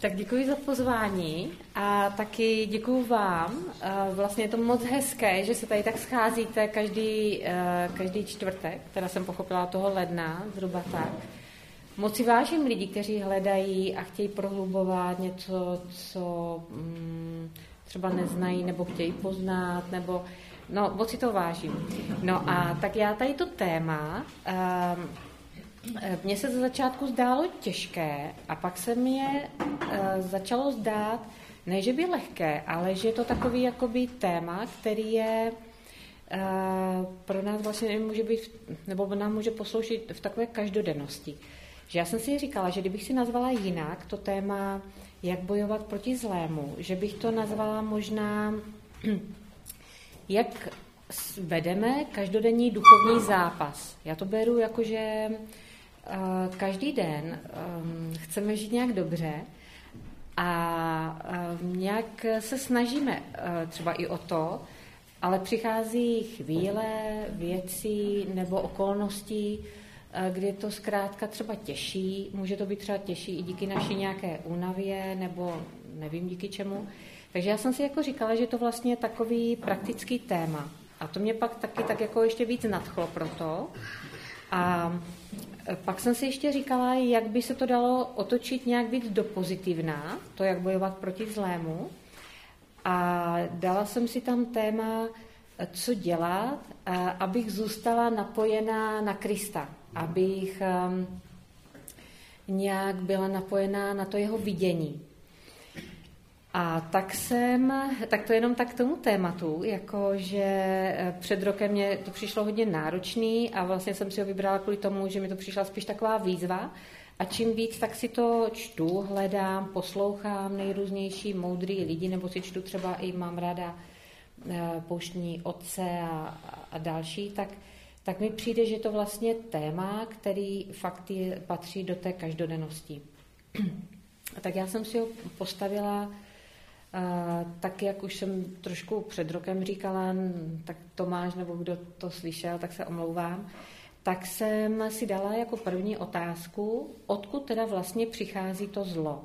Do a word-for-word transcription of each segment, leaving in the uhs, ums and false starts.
Tak děkuji za pozvání a taky děkuji vám. Vlastně je to moc hezké, že se tady tak scházíte každý, každý čtvrtek, teda jsem pochopila toho ledna, zhruba tak. Moc si vážím lidí, kteří hledají a chtějí prohlubovat něco, co mm, třeba neznají nebo chtějí poznat, nebo no, moc si to vážím. No a tak já tady to téma, um, mně se ze začátku zdálo těžké a pak se mě uh, začalo zdát, ne, že by lehké, ale že je to takový jakoby téma, který je uh, pro nás vlastně může být, nebo nám může posloužit v takové každodennosti. Že já jsem si říkala, že kdybych si nazvala jinak to téma, jak bojovat proti zlému, že bych to nazvala možná, jak vedeme každodenní duchovní zápas. Já to beru jako, že uh, každý den um, chceme žít nějak dobře a uh, nějak se snažíme uh, třeba i o to, ale přichází chvíle, věci nebo okolnosti, kdy je to zkrátka třeba těžší, může to být třeba těžší i díky naší nějaké únavě, nebo nevím díky čemu. Takže já jsem si jako říkala, že to vlastně je takový praktický téma. A to mě pak taky tak jako ještě víc nadchlo pro to. A pak jsem si ještě říkala, jak by se to dalo otočit nějak víc do pozitivna, to jak bojovat proti zlému. A dala jsem si tam téma, co dělat, abych zůstala napojená na Krista, abych um, nějak byla napojená na to jeho vidění. A tak jsem, tak to jenom tak k tomu tématu, jakože před rokem mě to přišlo hodně náročný a vlastně jsem si ho vybrala kvůli tomu, že mi to přišla spíš taková výzva a čím víc, tak si to čtu, hledám, poslouchám nejrůznější moudrý lidi, nebo si čtu třeba i mám ráda pouštní otce a, a další, tak, tak mi přijde, že je to vlastně téma, který fakt je, patří do té každodennosti. Tak já jsem si ho postavila uh, tak, jak už jsem trošku před rokem říkala, tak Tomáš, nebo kdo to slyšel, tak se omlouvám, tak jsem si dala jako první otázku, odkud teda vlastně přichází to zlo.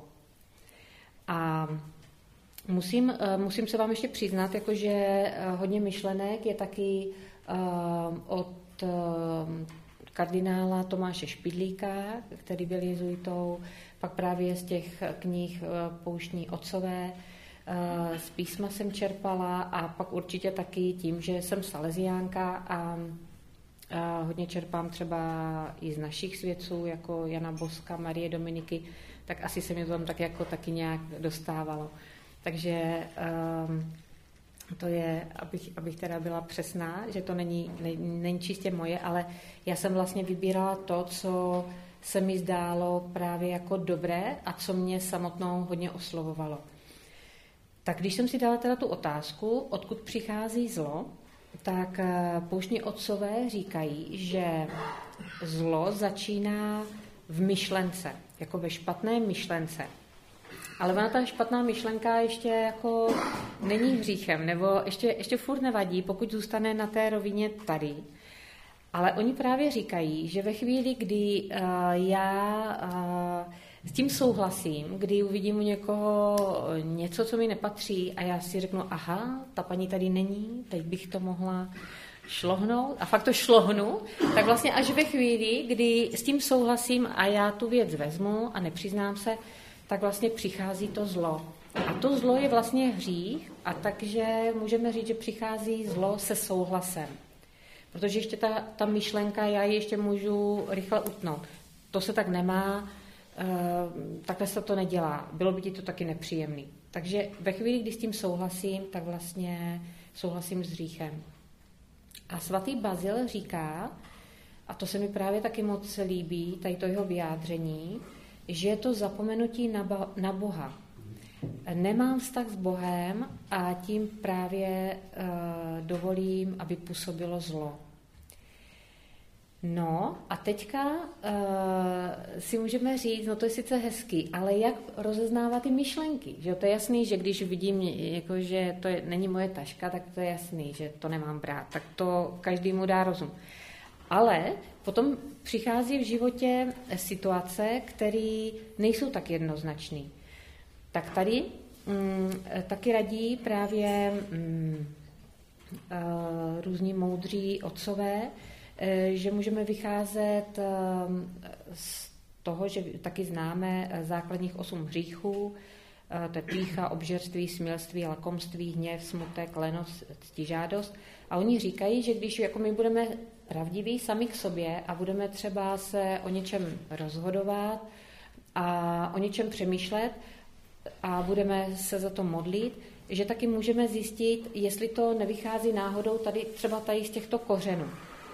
A Musím, musím se vám ještě přiznat, jakože hodně myšlenek je taky uh, od uh, kardinála Tomáše Špidlíka, který byl jezuitou, pak právě z těch knih uh, Pouštní otcové, uh, z písma jsem čerpala a pak určitě taky tím, že jsem salesiánka a uh, hodně čerpám třeba i z našich svědců, jako Jana Boska, Marie Dominiky, tak asi se mi to tam tak jako taky nějak dostávalo. Takže um, to je, abych, abych teda byla přesná, že to není, ne, není čistě moje, ale já jsem vlastně vybírala to, co se mi zdálo právě jako dobré a co mě samotnou hodně oslovovalo. Tak když jsem si dala teda tu otázku, odkud přichází zlo, tak pouštní otcové říkají, že zlo začíná v myšlence, jako ve špatné myšlence. Ale ona ta špatná myšlenka ještě jako není hříchem, nebo ještě, ještě furt nevadí, pokud zůstane na té rovině tady. Ale oni právě říkají, že ve chvíli, kdy uh, já uh, s tím souhlasím, kdy uvidím u někoho něco, co mi nepatří a já si řeknu, aha, ta paní tady není, teď bych to mohla šlohnout a fakt to šlohnu, tak vlastně až ve chvíli, kdy s tím souhlasím a já tu věc vezmu a nepřiznám se, tak vlastně přichází to zlo. A to zlo je vlastně hřích a takže můžeme říct, že přichází zlo se souhlasem. Protože ještě ta, ta myšlenka, já ji ještě můžu rychle utnout. To se tak nemá, e, takhle se to nedělá. Bylo by ti to taky nepříjemný. Takže ve chvíli, kdy s tím souhlasím, tak vlastně souhlasím s hříchem. A svatý Bazil říká, a to se mi právě taky moc líbí, tady to jeho vyjádření, že je to zapomenutí na, ba- na Boha. Nemám vztah s Bohem a tím právě uh, dovolím, aby působilo zlo. No a teďka uh, si můžeme říct, no to je sice hezký, ale jak rozeznávat ty myšlenky? Že to je jasný, že když vidím, jako, že to je, není moje taška, tak to je jasný, že to nemám brát. Tak to každému dá rozum. Ale potom přichází v životě situace, které nejsou tak jednoznačné. Tak tady mm, taky radí právě mm, různí moudří otcové, že můžeme vycházet z toho, že taky známe základních osm hříchů, to je pýcha, obžerství, smělství, lakomství, hněv, smutek, lenost, ctižádost. A oni říkají, že když jako my budeme pravdiví sami k sobě a budeme třeba se o něčem rozhodovat a o něčem přemýšlet a budeme se za to modlit, že taky můžeme zjistit, jestli to nevychází náhodou tady třeba tady z těchto kořenů.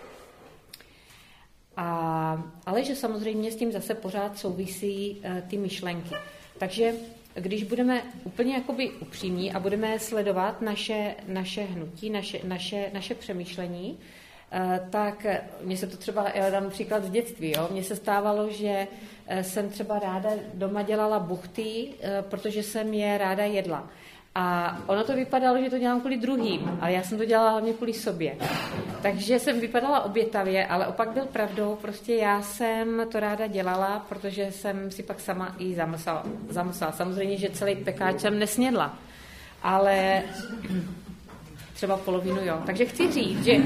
A, ale že samozřejmě s tím zase pořád souvisí e, ty myšlenky. Takže když budeme úplně jakoby upřímní a budeme sledovat naše, naše hnutí, naše, naše, naše přemýšlení, e, tak mně se to třeba, já dám příklad z dětství, jo? Mně se stávalo, že jsem třeba ráda doma dělala buchty, e, protože jsem je ráda jedla. A ono to vypadalo, že to dělám kvůli druhým, ale já jsem to dělala hlavně kvůli sobě. Takže jsem vypadala obětavě, ale opak byl pravdou, prostě já jsem to ráda dělala, protože jsem si pak sama i zamyslela. zamyslela. Samozřejmě, že celý pekáč jsem nesnědla, ale třeba polovinu jo. Takže chci říct, že,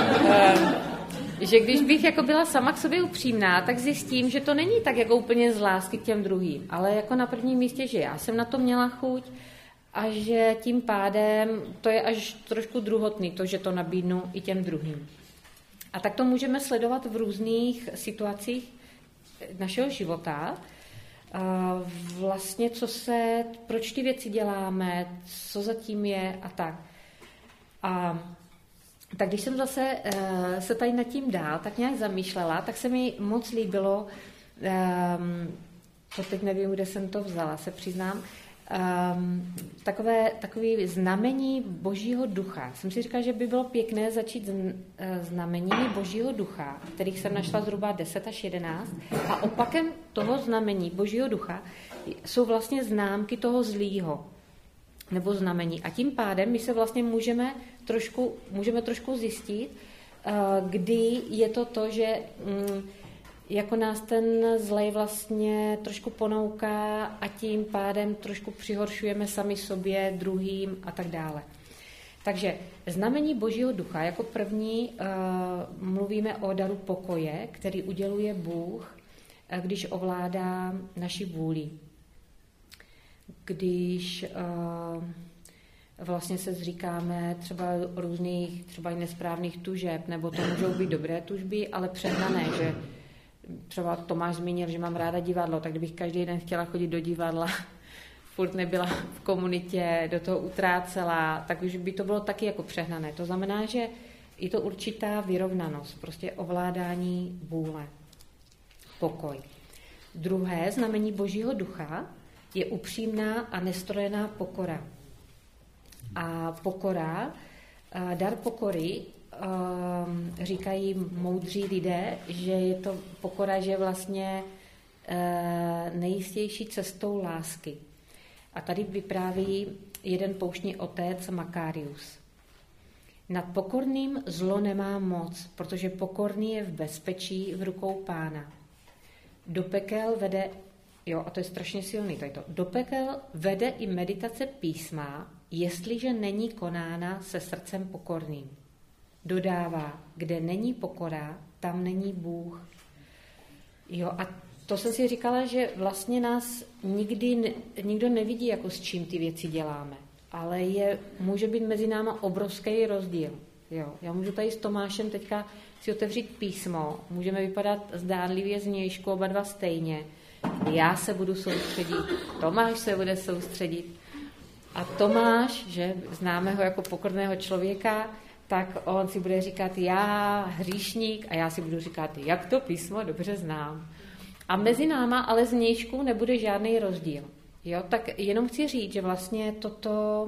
že když bych jako byla sama k sobě upřímná, tak zjistím, že to není tak jako úplně z lásky k těm druhým, ale jako na prvním místě, že já jsem na to měla chuť, a že tím pádem to je až trošku druhotný, to, že to nabídnu i těm druhým. A tak to můžeme sledovat v různých situacích našeho života. Vlastně, co se, proč ty věci děláme, co zatím je a tak. A tak když jsem zase se tady nad tím dál tak nějak zamýšlela, tak se mi moc líbilo, to teď nevím, kde jsem to vzala, se přiznám, Um, takové, takové znamení Božího ducha. Jsem si říkala, že by bylo pěkné začít znameními Božího ducha, kterých jsem našla zhruba deset až jedenáct. A opakem toho znamení Božího ducha jsou vlastně známky toho zlýho nebo znamení. A tím pádem my se vlastně můžeme trošku, můžeme trošku zjistit, uh, kdy je to to, že um, jako nás ten zlej vlastně trošku ponouká a tím pádem trošku přihoršujeme sami sobě, druhým a tak dále. Takže znamení Božího ducha, jako první uh, mluvíme o daru pokoje, který uděluje Bůh, když ovládá naši vůli. Když uh, vlastně se zříkáme třeba různých, třeba i nesprávných tužeb, nebo to můžou být dobré tužby, ale přehnané, že třeba Tomáš zmínil, že mám ráda divadlo, tak kdybych každý den chtěla chodit do divadla, furt nebyla v komunitě, do toho utrácela, tak už by to bylo taky jako přehnané. To znamená, že je to určitá vyrovnanost, prostě ovládání vůle, pokoj. Druhé znamení Božího ducha je upřímná a nestrojená pokora. A pokora, dar pokory, Um, říkají moudří lidé, že je to pokora, že je vlastně uh, nejistější cestou lásky. A tady vypráví jeden pouštní otec Makarius. Nad pokorným zlo nemá moc, protože pokorný je v bezpečí v rukou Pána. Do pekel vede, jo, a to je strašně silný, tady to, do pekel vede i meditace písma, jestliže není konána se srdcem pokorným. Dodává, kde není pokora, tam není Bůh. Jo, a to jsem si říkala, že vlastně nás nikdy nikdo nevidí, jako s čím ty věci děláme. Ale je, může být mezi náma obrovský rozdíl. Jo, já můžu tady s Tomášem teďka si otevřít písmo, můžeme vypadat zdánlivě zvnějšku oba dva stejně. Já se budu soustředit, Tomáš se bude soustředit. A Tomáš, že známe ho jako pokorného člověka, tak on si bude říkat, já hříšník, a já si budu říkat, jak to písmo dobře znám. A mezi náma ale zvnějšku nebude žádný rozdíl. Jo? Tak jenom chci říct, že vlastně toto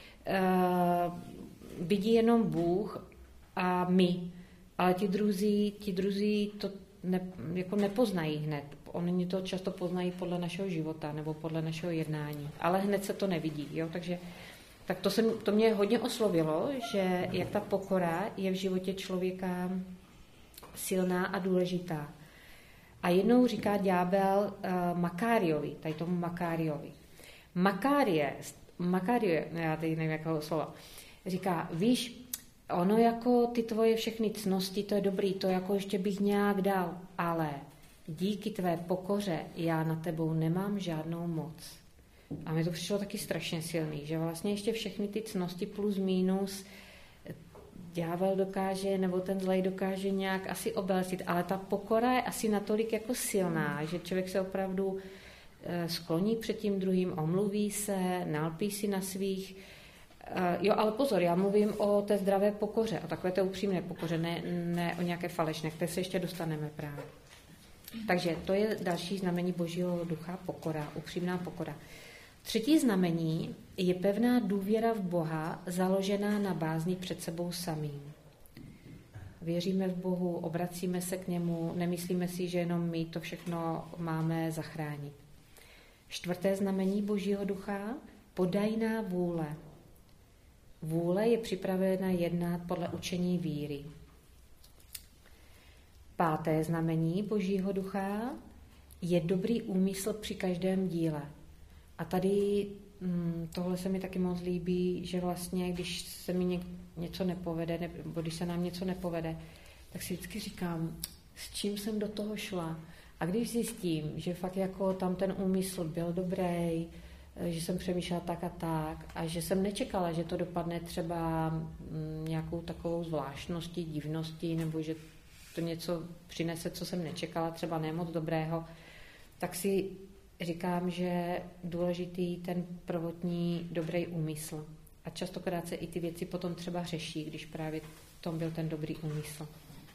uh, vidí jenom Bůh a my. Ale ti druzí, ti druzí to ne, jako nepoznají hned. Oni to často poznají podle našeho života nebo podle našeho jednání. Ale hned se to nevidí. Jo? Takže tak to, jsem, to mě hodně oslovilo, že jak ta pokora je v životě člověka silná a důležitá. A jednou říká ďábel uh, Makáriovi, tady tomu Makáriovi. Makárie, Makárie, já teď nevím, jakého slova, říká, víš, ono jako ty tvoje všechny cnosti, to je dobrý, to jako ještě bych nějak dal, ale díky tvé pokoře já na tebou nemám žádnou moc. A mi to přišlo taky strašně silný, že vlastně ještě všechny ty cnosti plus minus ďábel dokáže, nebo ten zlej dokáže nějak asi obelstít, ale ta pokora je asi natolik jako silná, že člověk se opravdu skloní před tím druhým, omluví se, nalpí si na svých. Jo, ale pozor, já mluvím o té zdravé pokoře, o takové té upřímné pokoře, ne, ne o nějaké falešné, které se ještě dostaneme právě. Takže to je další znamení Božího ducha, pokora, upřímná pokora. Třetí znamení je pevná důvěra v Boha, založená na bázni před sebou samým. Věříme v Bohu, obracíme se k němu, nemyslíme si, že jenom my to všechno máme zachránit. Čtvrté znamení Božího ducha, podajná vůle. Vůle je připravena jednat podle učení víry. Páté znamení Božího ducha je dobrý úmysl při každém díle. A tady tohle se mi taky moc líbí, že vlastně, když se mi něco nepovede, nebo když se nám něco nepovede, tak si vždycky říkám, s čím jsem do toho šla. A když zjistím, že fakt jako tam ten úmysl byl dobrý, že jsem přemýšlela tak a tak a že jsem nečekala, že to dopadne třeba nějakou takovou zvláštností, divností, nebo že to něco přinese, co jsem nečekala, třeba nemoc dobrého, tak si říkám, že důležitý ten prvotní dobrý úmysl. A častokrát se i ty věci potom třeba řeší, když právě tom byl ten dobrý úmysl.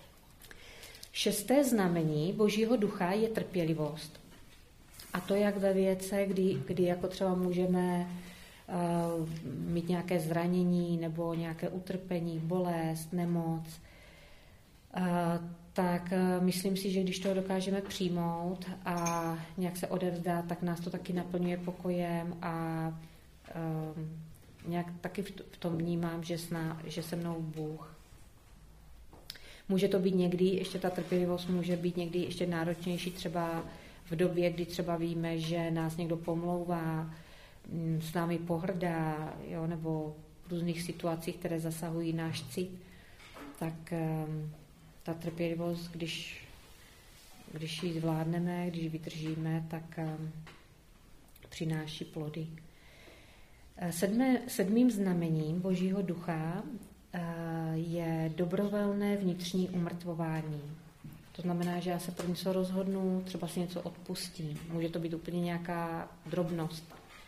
Šesté znamení Božího ducha je trpělivost. A to jak ve věce, kdy, kdy jako třeba můžeme uh, mít nějaké zranění nebo nějaké utrpení, bolest, nemoc, uh, tak uh, myslím si, že když to dokážeme přijmout a nějak se odevzdat, tak nás to taky naplňuje pokojem a uh, nějak taky v tom vnímám, že, sná, že se mnou Bůh. Může to být někdy, ještě ta trpělivost může být někdy ještě náročnější třeba v době, kdy třeba víme, že nás někdo pomlouvá, s námi pohrdá, jo, nebo v různých situacích, které zasahují náš cit, tak um, ta trpělivost, když, když ji zvládneme, když vydržíme, tak um, přináší plody. Sedmé, sedmým znamením Božího ducha uh, je dobrovolné vnitřní umrtvování. To znamená, že já se pro něco rozhodnu, třeba si něco odpustím. Může to být úplně nějaká drobnost.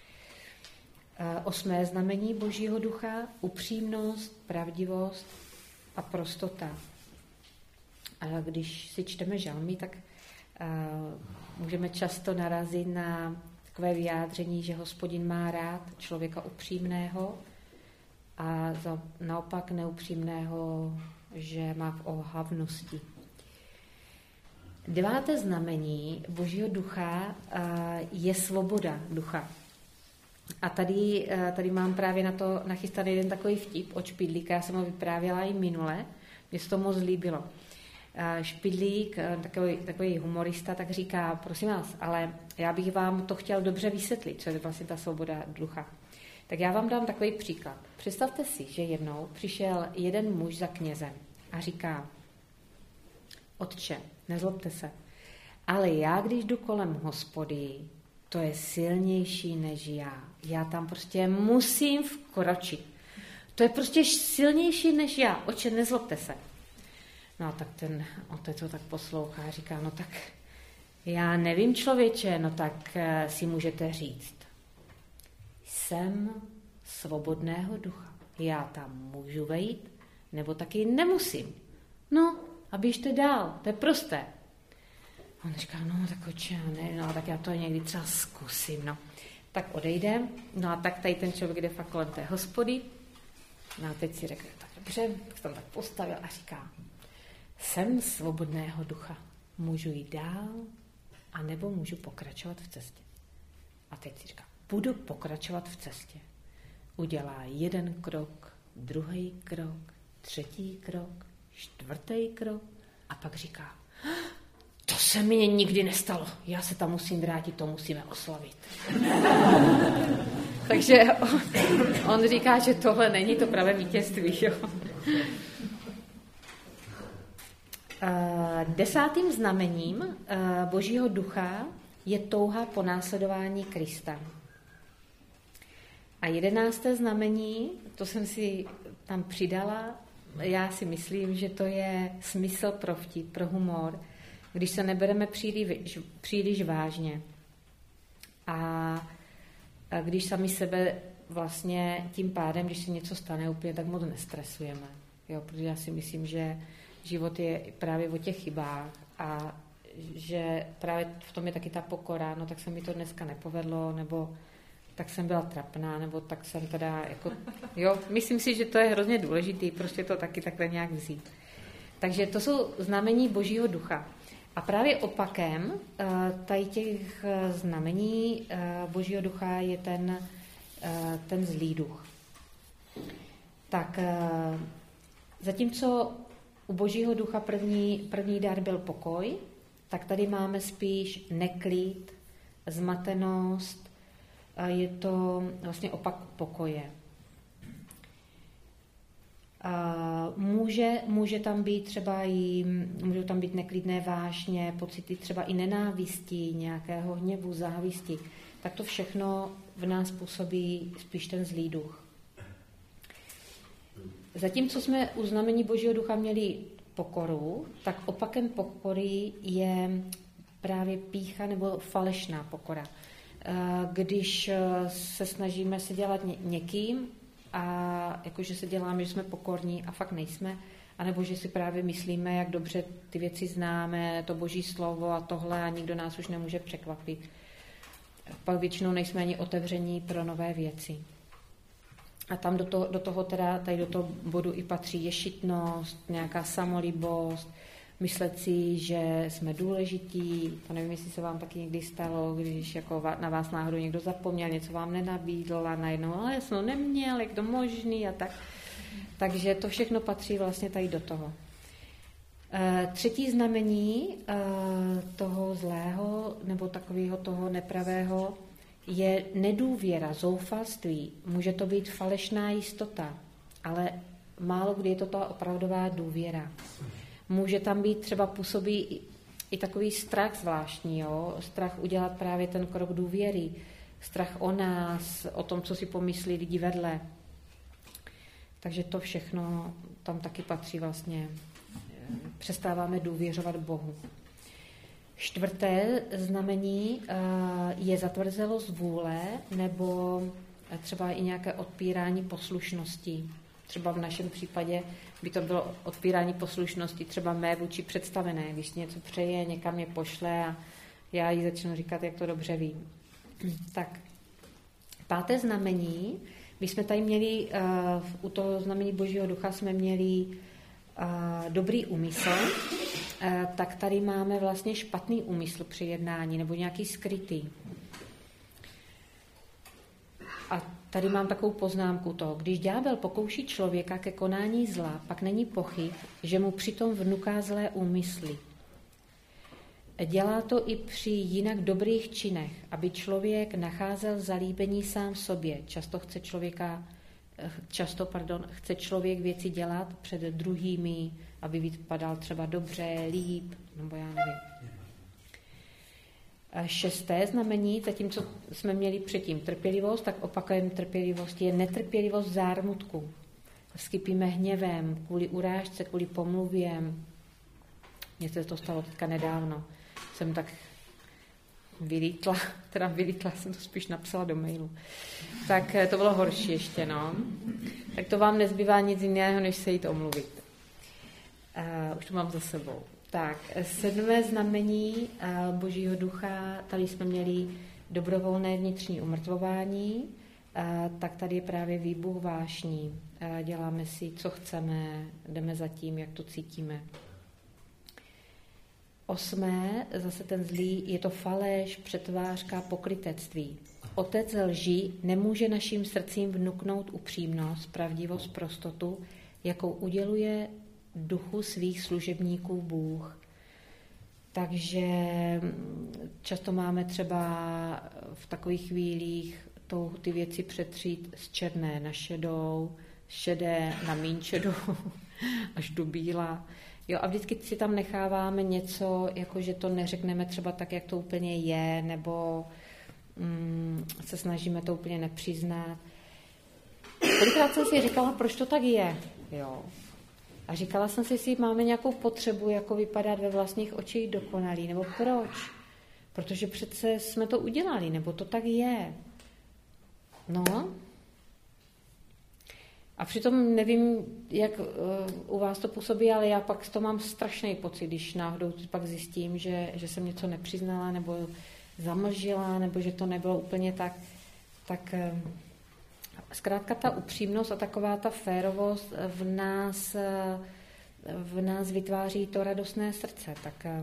Osmé znamení Božího ducha, upřímnost, pravdivost a prostota. A když si čteme žalmy, tak můžeme často narazit na takové vyjádření, že Hospodin má rád člověka upřímného a za, naopak neupřímného, že má v ohavnosti. Deváté znamení Božího ducha je svoboda ducha. A tady, tady mám právě na to nachystaný jeden takový vtip od Špidlíka, já jsem ho vyprávěla i minule, mě se to moc líbilo. Špidlík, takový, takový humorista, tak říká, prosím vás, ale já bych vám to chtěl dobře vysvětlit, co je vlastně ta svoboda ducha. Tak já vám dám takový příklad. Představte si, že jednou přišel jeden muž za knězem a říká, Otče, nezlobte se, ale já, když jdu kolem hospody, to je silnější než já. Já tam prostě musím vkročit. To je prostě silnější než já. Otče, nezlobte se. No tak ten otec ho tak poslouchá a říká, no tak já nevím, člověče, no tak si můžete říct. Jsem svobodného ducha. Já tam můžu vejít, nebo taky nemusím. No, a běžte dál, to je prosté. On říká, no tak oče, ne, no tak já to někdy třeba zkusím, no. Tak odejde, no a tak tady ten člověk jde fakt kolem té hospody, no a teď si řekne, tak dobře, tak se tam tak postavil a říká, jsem svobodného ducha, můžu jít dál, anebo můžu pokračovat v cestě. A teď si říká, budu pokračovat v cestě. Udělá jeden krok, druhý krok, třetí krok, čtvrtý krok a pak říká, to se mi nikdy nestalo, já se tam musím vrátit, to musíme oslavit. Takže on, on říká, že tohle není to pravé vítězství. Jo? Desátým znamením Božího ducha je touha po následování Krista. A jedenácté znamení, to jsem si tam přidala, já si myslím, že to je smysl pro vtip, pro humor, když se nebereme příliš, příliš vážně. A když sami sebe vlastně tím pádem, když se něco stane úplně, tak moc nestresujeme. Jo, protože já si myslím, že život je právě o těch chybách a že právě v tom je taky ta pokora, no tak se mi to dneska nepovedlo, nebo tak jsem byla trapná, nebo tak jsem teda jako, jo, myslím si, že to je hrozně důležitý, prostě to taky takhle nějak vzít. Takže to jsou znamení Božího ducha. A právě opakem tady těch znamení Božího ducha je ten, ten zlý duch. Tak zatímco u Božího ducha první, první dar byl pokoj, tak tady máme spíš neklid, zmatenost, je to vlastně opak pokoje. Může, může tam být třeba i, můžou tam být neklidné vášně, pocity třeba i nenávisti, nějakého hněvu, závisti. Tak to všechno v nás působí spíš ten zlý duch. Zatímco jsme u znamení Božího ducha měli pokoru, tak opakem pokory je právě pýcha nebo falešná pokora. Když se snažíme se dělat někým a jakože se děláme, že jsme pokorní a fakt nejsme, anebo že si právě myslíme, jak dobře ty věci známe, to Boží slovo a tohle a nikdo nás už nemůže překvapit. Pak většinou nejsme ani otevření pro nové věci. A tam do toho, do toho teda, tady do toho bodu i patří ješitnost, nějaká samolibost, myslet si, že jsme důležití, to nevím, jestli se vám taky někdy stalo, když jako na vás náhodou někdo zapomněl, něco vám nenabídl a najednou, ale já jsem to neměl, jak to možný a tak. Takže to všechno patří vlastně tady do toho. Třetí znamení toho zlého nebo takového toho nepravého je nedůvěra, zoufalství. Může to být falešná jistota, ale málo kdy je to ta opravdová důvěra. Může tam být třeba působí i, i takový strach zvláštní, jo? Strach udělat právě ten krok důvěry, strach o nás, o tom, co si pomyslí lidi vedle. Takže to všechno tam taky patří vlastně. Přestáváme důvěřovat Bohu. Čtvrté znamení je zatvrzelost vůle nebo třeba i nějaké odpírání poslušnosti. Třeba v našem případě by to bylo odpírání poslušnosti třeba mé vůči představené, když něco přeje, někam mě pošle a já jí začnu říkat, jak to dobře vím. Tak páté znamení, my jsme tady měli, uh, u toho znamení Božího ducha jsme měli uh, dobrý úmysl, uh, tak tady máme vlastně špatný úmysl při jednání nebo nějaký skrytý. A tady mám takovou poznámku toho. Když ďábel pokouší člověka ke konání zla, pak není pochyb, že mu přitom vnuká zlé úmysly. Dělá to i při jinak dobrých činech, aby člověk nacházel zalíbení sám v sobě. Často chce člověka, často, pardon, chce člověk věci dělat před druhými, aby vypadal třeba dobře, líp, nebo já nevím. Šesté znamení, zatímco jsme měli předtím trpělivost, tak opakem trpělivosti je netrpělivost zármutku. Vskypíme hněvem, kvůli urážce, kvůli pomluvě. Mně se to stalo teďka nedávno. Jsem tak vylítla, teda vylítla, jsem to spíš napsala do mailu. Tak to bylo horší ještě, no. Tak to vám nezbývá nic jiného, než se jít omluvit. Uh, už to mám za sebou. Tak, sedmé znamení uh, Božího ducha, tady jsme měli dobrovolné vnitřní umrtvování, uh, tak tady je právě výbuch vášní. Uh, děláme si, co chceme, jdeme za tím, jak to cítíme. Osmé, zase ten zlý, je to faleš, přetvářka, pokrytectví. Otec lži nemůže našim srdcím vnuknout upřímnost, pravdivost, prostotu, jakou uděluje duchu svých služebníků Bůh. Takže často máme třeba v takových chvílích touhu ty věci přetřít z černé na šedou, z šedé na míň šedou, až do bílá. Jo, a vždycky si tam necháváme něco, jako že to neřekneme třeba tak, jak to úplně je, nebo mm, se snažíme to úplně nepřiznat. Kolikrát jsem si říkala, proč to tak je. Jo. A říkala jsem si, jestli máme nějakou potřebu jako vypadat ve vlastních očích dokonalý, nebo proč? Protože přece jsme to udělali, nebo to tak je. No. A přitom nevím, jak uh, u vás to působí, ale já pak to mám strašný pocit, když náhodou pak zjistím, že, že jsem něco nepřiznala, nebo zamlžila, nebo že to nebylo úplně tak. Tak uh, zkrátka ta upřímnost a taková ta férovost v nás, uh, v nás vytváří to radostné srdce. Tak, uh,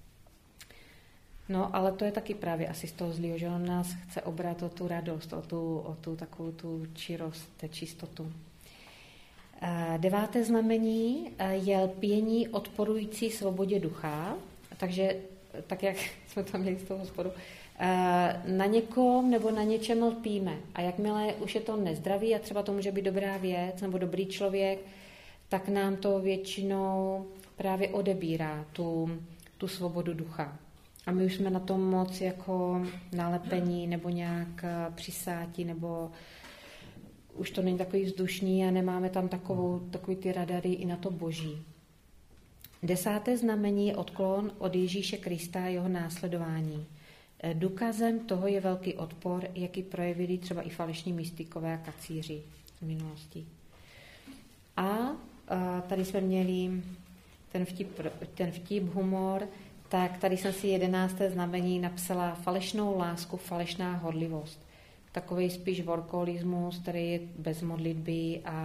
no, ale to je taky právě asi z toho zlýho, že on nás chce obrat o tu radost, o tu, o tu takovou tu čirost, tu čistotu. Deváté znamení je lpění odporující svobodě ducha, takže tak, jak jsme tam měli z toho hospodu, na někom nebo na něčem lpíme. A jakmile už je to nezdravý a třeba to může být dobrá věc nebo dobrý člověk, tak nám to většinou právě odebírá tu, tu svobodu ducha. A my už jsme na tom moc jako nalepení nebo nějak přisáti, nebo už to není takový vzdušný a nemáme tam takovou, takový ty radary i na to boží. Desáté znamení je odklon od Ježíše Krista a jeho následování. Důkazem toho je velký odpor, jaký projevili třeba i falešní mystikové a kacíři v minulosti. A tady jsme měli ten vtip, ten vtip, humor, tak tady jsem si jedenácté znamení napsala falešnou lásku, falešná horlivost. Takový spíš workoholismus, který je bez modlitby a,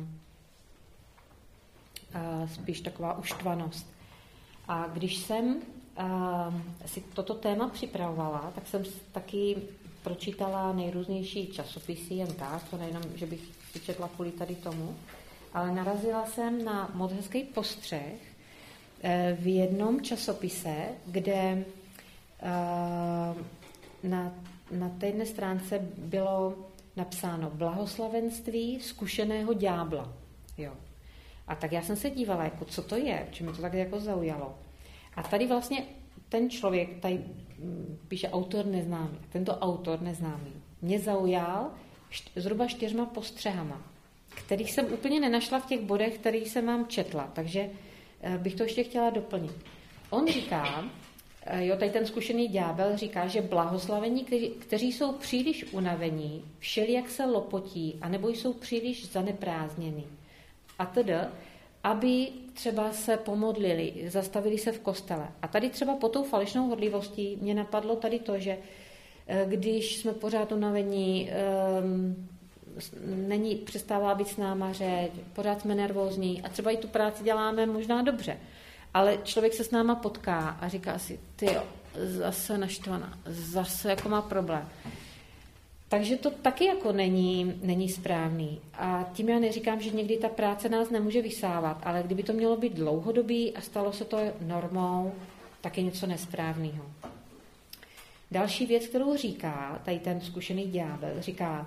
a spíš taková uštvanost. A když jsem a, si toto téma připravovala, tak jsem taky pročítala nejrůznější časopisy, jen tak, to nejenom, že bych si četla kvůli tady tomu, ale narazila jsem na moc hezký postřeh v jednom časopise, kde na, na téhle stránce bylo napsáno blahoslavenství zkušeného ďábla. Jo. A tak já jsem se dívala, jako, co to je, protože mě to tak jako zaujalo. A tady vlastně ten člověk, tady píše autor neznámý, tento autor neznámý, mě zaujal št, zhruba čtyřma postřehama, kterých jsem úplně nenašla v těch bodech, kterých jsem vám četla, takže bych to ještě chtěla doplnit. On říká, jo, tady ten zkušený ďábel říká, že blahoslavení, kteří, kteří jsou příliš unavení, všelijak se lopotí, anebo jsou příliš zaneprázdněni. A tedy, aby třeba se pomodlili, zastavili se v kostele. A tady třeba po tou falešnou horlivostí mě napadlo tady to, že když jsme pořád unavení, um, není, přestává být s náma řeč, pořád jsme nervózní a třeba i tu práci děláme možná dobře. Ale člověk se s náma potká a říká si, tyjo, zase naštvaná, zase jako má problém. Takže to taky jako není, není správný. A tím já neříkám, že někdy ta práce nás nemůže vysávat, ale kdyby to mělo být dlouhodobý a stalo se to normou, tak je něco nesprávného. Další věc, kterou říká, tady ten zkušený ďábel, říká,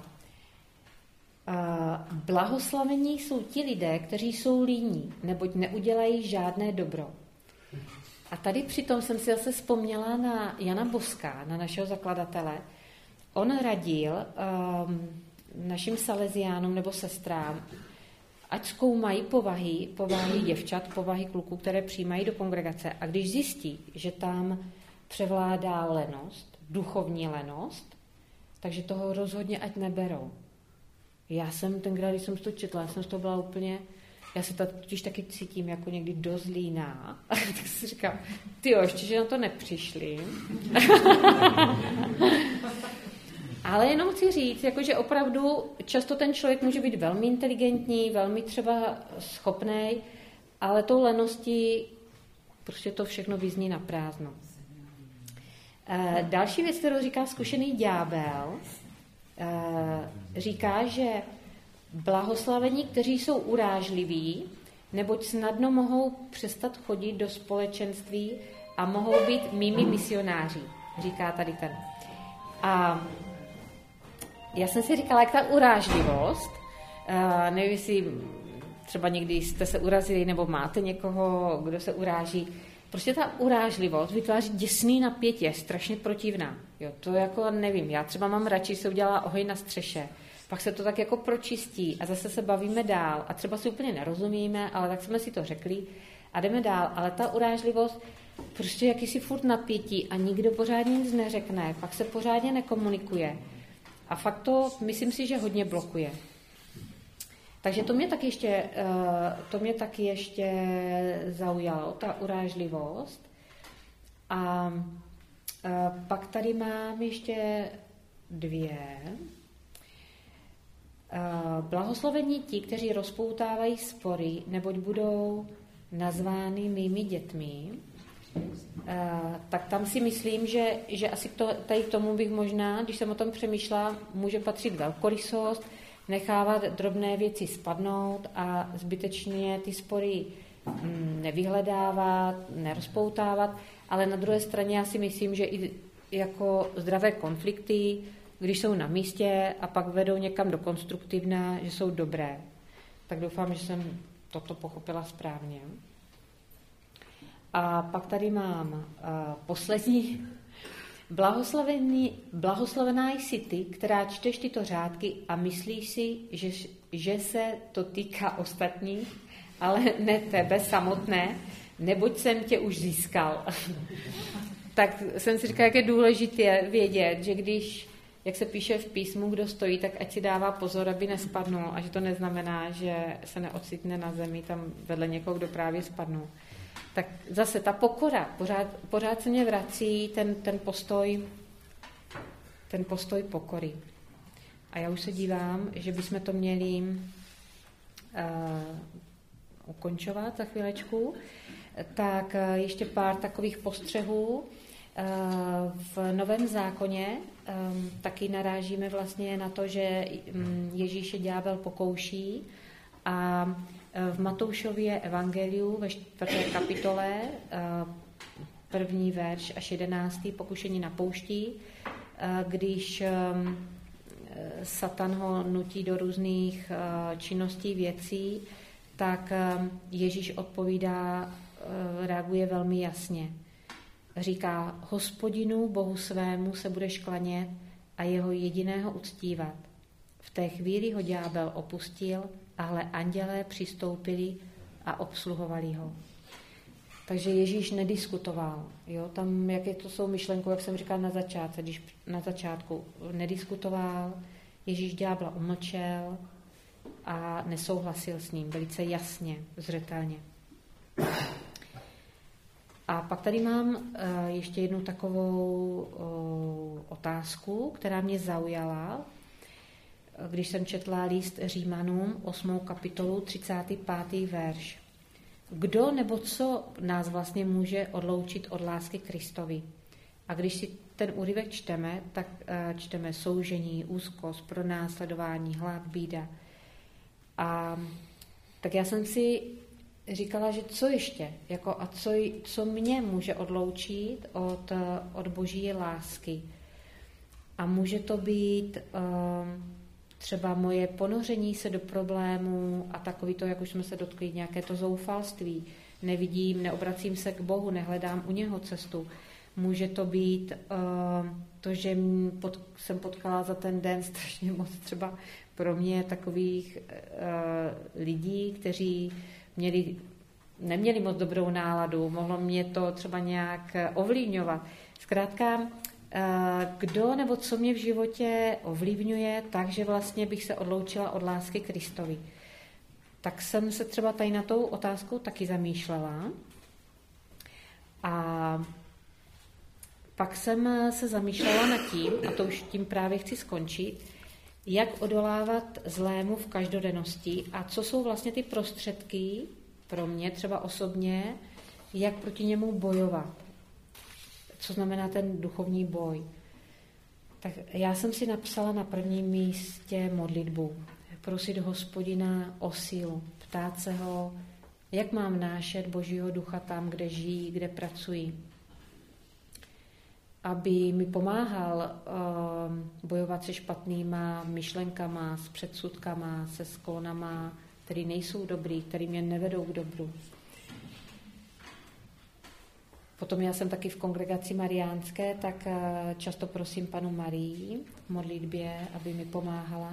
blahoslavení jsou ti lidé, kteří jsou líní, neboť neudělají žádné dobro. A tady přitom jsem si zase vzpomněla na Jana Boska, na našeho zakladatele. On radil um, našim saleziánům nebo sestrám, ať zkoumají povahy, povahy děvčat, povahy kluků, které přijímají do kongregace. A když zjistí, že tam převládá lenost, duchovní lenost, takže toho rozhodně ať neberou. Já jsem tenkrát, když jsem to četla, já jsem z toho byla úplně, já se totiž taky cítím jako někdy dost líná. A tak si říkám, tyjo, ještě, že na to nepřišli. Ale jenom chci říct, jako, že opravdu často ten člověk může být velmi inteligentní, velmi třeba schopný, ale tou leností prostě to všechno vyzní na prázdno. E, další věc, kterou říká zkušený ďábel, e, říká, že blahoslavení, kteří jsou urážliví, neboť snadno mohou přestat chodit do společenství a mohou být mými misionáři, říká tady ten. A já jsem si říkala, jak ta urážlivost, uh, nevím, jestli třeba někdy jste se urazili, nebo máte někoho, kdo se uráží, prostě ta urážlivost vytváří děsný napětí, je strašně protivná. Jo, to jako nevím, já třeba mám radši, se udělá oheň na střeše, pak se to tak jako pročistí a zase se bavíme dál a třeba si úplně nerozumíme, ale tak jsme si to řekli a jdeme dál, ale ta urážlivost prostě jakýsi furt napětí a nikdo pořádně nic neřekne, pak se pořádně nekomunikuje a fakt to, myslím si, že hodně blokuje. Takže to mě taky ještě, to mě taky ještě zaujalo, ta urážlivost. A pak tady mám ještě dvě. Blahoslovení ti, kteří rozpoutávají spory, neboť budou nazvány mými dětmi. Tak tam si myslím, že, že asi to, tady k tomu bych možná, když jsem o tom přemýšlela, může patřit velkorysost, nechávat drobné věci spadnout a zbytečně ty spory nevyhledávat, nerozpoutávat, ale na druhé straně já si myslím, že i jako zdravé konflikty, když jsou na místě a pak vedou někam do konstruktivna, že jsou dobré. Tak doufám, že jsem toto pochopila správně. A pak tady mám uh, poslední. Blahoslavená jsi ty, která čteš tyto řádky a myslíš si, že, že se to týká ostatních, ale ne tebe samotné, neboť jsem tě už získal. Tak jsem si říkala, jak je důležité vědět, že když, jak se píše v písmu, kdo stojí, tak ať si dává pozor, aby nespadnul a že to neznamená, že se neocitne na zemi tam vedle někoho, kdo právě spadnul. Tak zase ta pokora, pořád, pořád se mě vrací ten, ten postoj, ten postoj pokory. A já už se dívám, že bychom to měli uh, ukončovat za chvílečku. Tak uh, ještě pár takových postřehů. Uh, v Novém zákoně um, taky narážíme vlastně na to, že um, Ježíše ďábel pokouší a v Matoušově evangeliu ve čtvrté kapitole, první verš až jedenáctý, pokušení na poušti, když Satan ho nutí do různých činností, věcí, tak Ježíš odpovídá, reaguje velmi jasně. Říká, Hospodinu Bohu svému se budeš klanět a jeho jediného uctívat. V té chvíli ho ďábel opustil, ale andělé přistoupili a obsluhovali ho. Takže Ježíš nediskutoval. Jo? Tam, jak je to jsou myšlenkou, jak jsem říkal na začátku, když na začátku nediskutoval, Ježíš ďábla umlčel a nesouhlasil s ním velice jasně, zřetelně. A pak tady mám uh, ještě jednu takovou uh, otázku, která mě zaujala, když jsem četla list Římanům, osmou kapitolu, třicátý pátý verš. Kdo nebo co nás vlastně může odloučit od lásky Kristovi? A když si ten úryvek čteme, tak uh, čteme soužení, úzkost, pronásledování, hlad, bída. A tak já jsem si říkala, že co ještě? Jako, a co, co mě může odloučit od, od boží lásky? A může to být uh, třeba moje ponoření se do problémů a takový to, jak už jsme se dotkli, nějaké to zoufalství. Nevidím, neobracím se k Bohu, nehledám u něho cestu. Může to být uh, to, že pod, jsem potkala za ten den strašně moc třeba pro mě takových uh, lidí, kteří měli, neměli moc dobrou náladu, mohlo mě to třeba nějak ovlivňovat. Zkrátka, kdo nebo co mě v životě ovlivňuje, takže vlastně bych se odloučila od lásky Kristovi. Tak jsem se třeba tady na tou otázkou taky zamýšlela. A pak jsem se zamýšlela nad tím, a to už tím právě chci skončit, jak odolávat zlému v každodennosti a co jsou vlastně ty prostředky pro mě třeba osobně, jak proti němu bojovat. Co znamená ten duchovní boj. Tak já jsem si napsala na prvním místě modlitbu. Prosit Hospodina o sílu, ptát se ho, jak mám nášet Božího ducha tam, kde žijí, kde pracují. aby mi pomáhal uh, bojovat se špatnýma myšlenkama, s předsudkama, se sklonama, které nejsou dobrý, které mě nevedou k dobru. Potom já jsem taky v kongregaci mariánské, tak uh, často prosím Panu Marii v modlitbě, aby mi pomáhala.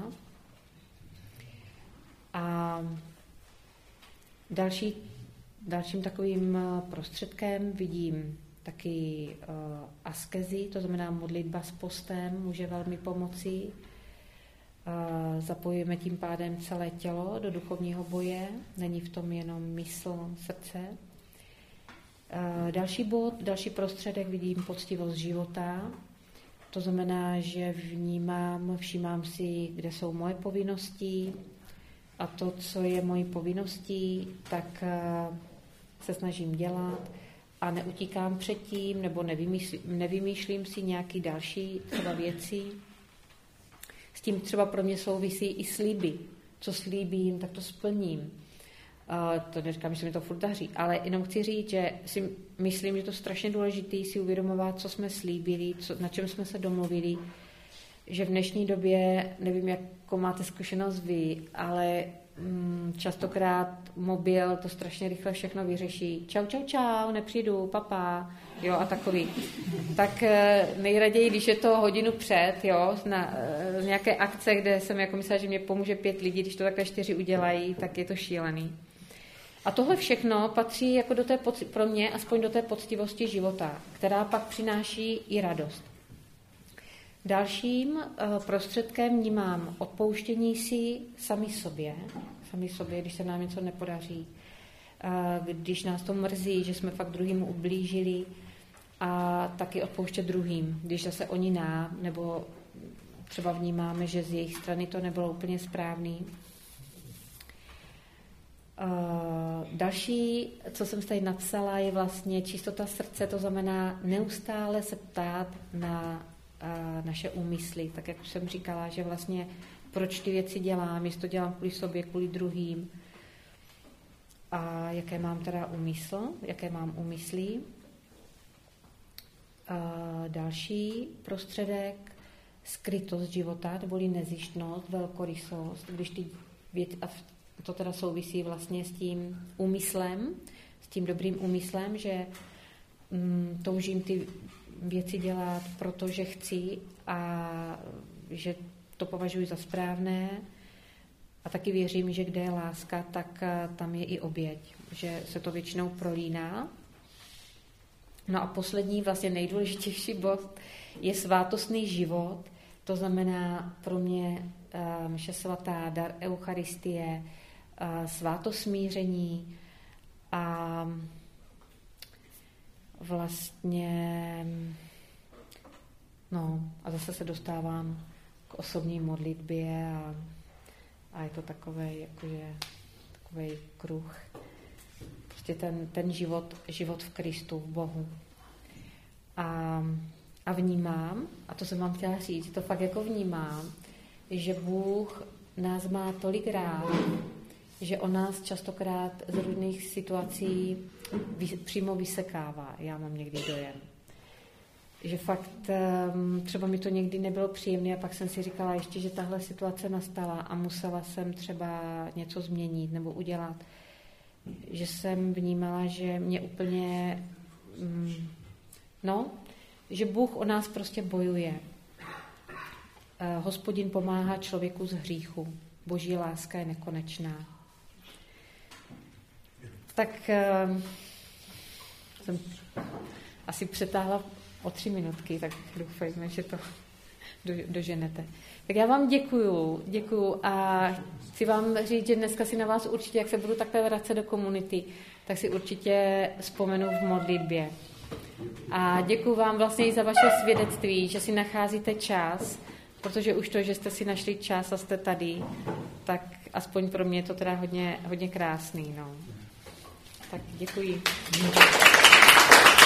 A další, dalším takovým prostředkem vidím taky uh, askezi, to znamená modlitba s postem, může velmi pomoci. Uh, zapojujeme tím pádem celé tělo do duchovního boje, není v tom jenom mysl, srdce. Uh, další bod, další prostředek vidím poctivost života, to znamená, že vnímám, všímám si, kde jsou moje povinnosti a to, co je mojí povinností, tak uh, se snažím dělat a neutíkám před tím, nebo nevymýšlím, nevymýšlím si nějaké další třeba věci. S tím třeba pro mě souvisí i sliby. Co slíbím, tak to splním. Uh, to neříkám, že se mi to furt daří, ale jenom chci říct, že si myslím, že to je strašně důležité si uvědomovat, co jsme slíbili, co, na čem jsme se domluvili, že v dnešní době, nevím, jakou máte zkušenost vy, ale mm, častokrát mobil to strašně rychle všechno vyřeší. Čau, čau, čau, nepřijdu, papa, jo, a takový. Tak nejraději, když je to hodinu před, jo, na uh, nějaké akce, kde jsem jako myslela, že mě pomůže pět lidí, když to takhle čtyři udělají, tak je to šílený. A tohle všechno patří jako do té, pro mě aspoň do té poctivosti života, která pak přináší i radost. Dalším prostředkem vnímám odpouštění si sami sobě, sami sobě, když se nám něco nepodaří, když nás to mrzí, že jsme fakt druhým ublížili, a taky odpouštět druhým, když zase oni nám, nebo třeba vnímáme, že z jejich strany to nebylo úplně správný. Další, co jsem tady napsala, je vlastně čistota srdce, to znamená neustále se ptát na naše úmysly, tak jak už jsem říkala, že vlastně proč ty věci dělám, jestli to dělám kvůli sobě, kvůli druhým a jaké mám teda úmysl, jaké mám úmysly. Další prostředek, skrytost života, neboli nezištnost, velkorysost, když ty věci, a to teda souvisí vlastně s tím úmyslem, s tím dobrým úmyslem, že mm, toužím ty věci dělat, protože chci a že to považuji za správné a taky věřím, že kde je láska, tak tam je i oběť, že se to většinou prolíná. No a poslední, vlastně nejdůležitější bod je svátostný život, to znamená pro mě mše svatá, dar Eucharistie, svátosmíření a vlastně no a zase se dostávám k osobní modlitbě a, a je to takovej, jakože takovej kruh. Prostě ten, ten život, život v Kristu, v Bohu. A, a vnímám, a to jsem vám chtěla říct, to fakt jako vnímám, že Bůh nás má tolik rád, že on nás častokrát z různých situací vy, přímo vysekává. Já mám někdy dojem. Že fakt třeba mi to někdy nebylo příjemné a pak jsem si říkala ještě, že tahle situace nastala a musela jsem třeba něco změnit nebo udělat. Že jsem vnímala, že mě úplně no, že Bůh o nás prostě bojuje. Hospodin pomáhá člověku z hříchu. Boží láska je nekonečná. Tak jsem asi přetáhla o tři minutky, tak doufejme, že to do, doženete. Tak já vám děkuju, děkuju a chci vám říct, že dneska si na vás určitě, jak se budu takhle vracet do komunity, tak si určitě vzpomenu v modlitbě. A děkuju vám vlastně i za vaše svědectví, že si nacházíte čas, protože už to, že jste si našli čas a jste tady, tak aspoň pro mě je to teda hodně, hodně krásný. No. Tak děkuji.